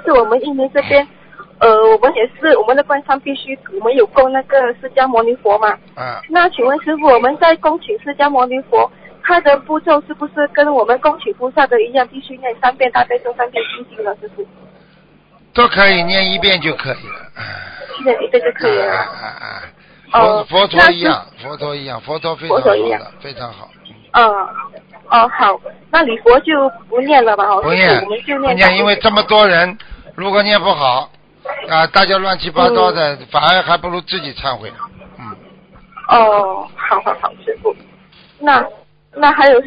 是我们印尼这边，我们也是我们的官方必须我们有供那个释迦牟尼佛嘛。那请问师傅，我们在恭请释迦牟尼佛，它的步骤是不是跟我们恭请菩萨的一样，必须念3遍大悲咒3遍心经呢？师傅？ 都可以念1遍就可以了。 念1遍就可以了。 佛陀一样，佛陀一样，佛陀非常好的，非常好。 好，那礼佛就不念了吧？ 不念， 我们就不念，因为这么多人，如果念不好大家乱七八糟的，反而还不如自己忏悔。 好，师傅。那还有